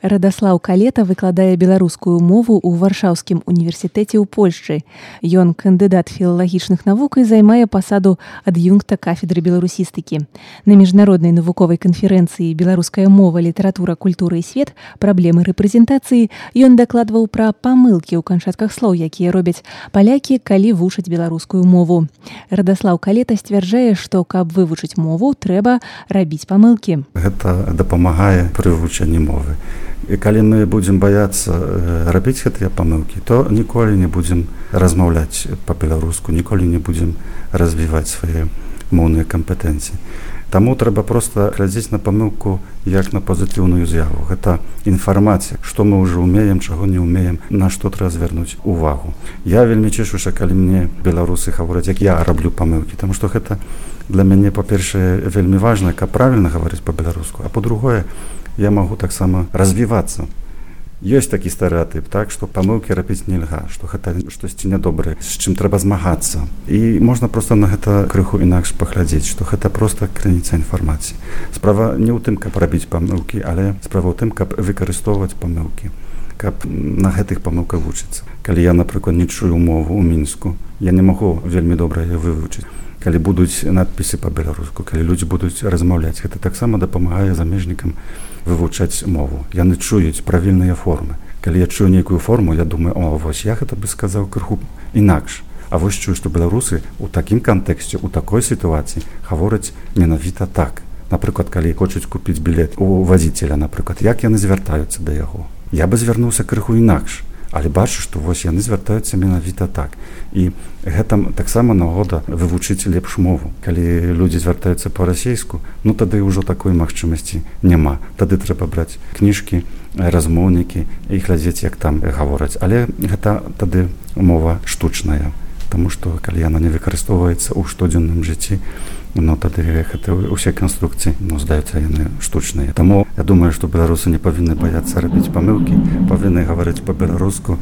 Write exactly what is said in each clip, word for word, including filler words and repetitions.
Радаслаў Калета выкладае беларускую мову ў Варшаўскім універсітэце ў Польшчы. Ён кандыдат філалагічных навук і займае пасаду ад'юнкта кафедры беларусістыкі. На міжнароднай навуковай канферэнцыі «Беларуская мова, літаратура, культура і свет. Праблемы рэпрэзентацыі» ён дакладваў пра памылкі ў канчатках слоў, якія робяць палякі, калі вучаць беларускую мову. Радаслаў Калета сцвярджае, што каб вывучыць мову, трэба рабіць памылкі. Гэта дапамагае пры вывучэнні мовы. І калі мы будзем баяцца рабіць гэтыя памылкі, то ніколі не будзем размаўляць па-беларуску, ніколі не будзем развіваць свае моўныя кампетэнцыі. Таму трэба проста глядзець на памылку як на пазітыўную з'яву. Гэта інфармацыя, што мы ўжо ўмеем, чаго не ўмеем, на што трэба звярнуць увагу. Я вельмі цешуся, калі мне беларусы гавораць, як я раблю памылкі, таму што гэта для мяне, па-першае, вельмі важна, каб правільна гаварыць па-беларуску, а па-другое, я магу таксама развівацца. Ёсць такі стэрэатып, так, што памылкі рабіць нельга, што гэта штосьці нядобрае, з чым трэба змагацца. І можна проста на гэта крыху інакш паглядзець, што гэта проста крыніца інфармацыі. Справа не ў тым, каб рабіць памылкі, але справа ў тым, каб выкарыстоўваць памылкі, каб на гэтых памылках вучыцца. Калі я, напрыклад, не чую мову ў Мінску, я не магу вельмі добра яе вывучыць. Калі будуць надпісы па-беларуску, калі людзі будуць размаўляць, гэта таксама дапамагае замежнікам вывучаць мову. Яны чуюць правільныя формы. Калі я чую нейкую форму, я думаю, о, вось я гэта бы сказаў крыху інакш. А вось чую, што беларусы ў такім кантэксце, у такой сітуацыі гавораць менавіта так. Напрыклад, калі хочуць купіць білет у вазіцеля, напрыклад, як яны звяртаюцца да яго. Я бы звярнуўся крыху інакш. Але бачу, што вось яны звяртаюцца менавіта так. І гэта таксама нагода вывучыць лепш мову. Калі людзі звяртаюцца па-расейску, ну тады ўжо такой магчымасці няма. Тады трэба браць кніжкі, размоўнікі і глядзець, як там гавораць. Але гэта тады мова штучная. Таму што калі яна не выкарыстоўваецца ў штодзённым жыцці, ну тады гэта ўсе канструкцыі, ну, здаюцца яны штучныя. Таму я думаю, што беларусы не павінны баяцца рабіць памылкі, павінны гаварыць па-беларуску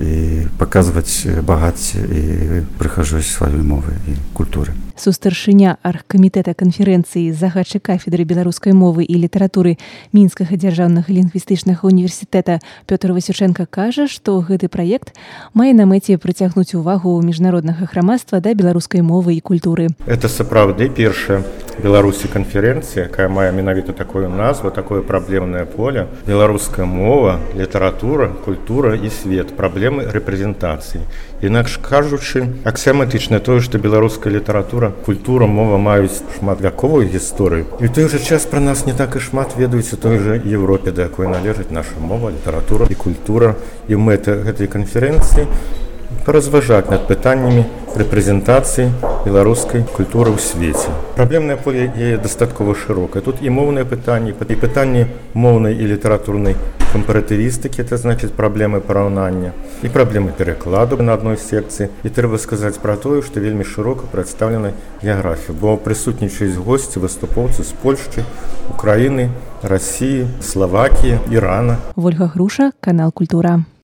і паказваць багацце і прыгажосць сваёй мовы і культуры. Сустаршыня аргкамітэта канферэнцыі загадчык кафедры беларускай мовы і літаратуры Мінскага дзяржаўнага лінгвістычнага універсітэта Пётр Васючэнка кажа, што гэты праект мае на мэце прыцягнуць увагу міжнароднага грамадства да беларускай мовы і культуры. Это сапраўды першая Беларусі канферэнцыя, якая мае менавіта такую назву, такое праблемнае поле. Беларуская мова, літаратура, культура і свет, праблемы рэпрэзентацыі. Інакш кажучы, аксіяматычна тое, што беларуская літаратура, культура, мова маюць шматвяковую гісторыю. І ў той жа час пра нас не так і шмат ведаюць у той жа Еўропе, да якой належыць наша мова, літаратура і культура. І мэта гэтай канферэнцыі паразважаць над пытаннямі рэпрэзентацыі беларускай культуры ў свеце. Праблемнае поле яе дастаткова шырокае. Тут і моўныя пытанні, і пытанні моўнай і літаратурнай кампаратывістыкі, это значыць праблемы параўнання, і праблемы перакладу на адной секцыі. І трэба сказаць пра тое, што вельмі шырока прадстаўлена геаграфія, бо прысутнічаюць госці, выступоўцы з Польшчы, Украіны, Расіі, Славакіі, Ірана. Вольга Груша, канал Культура.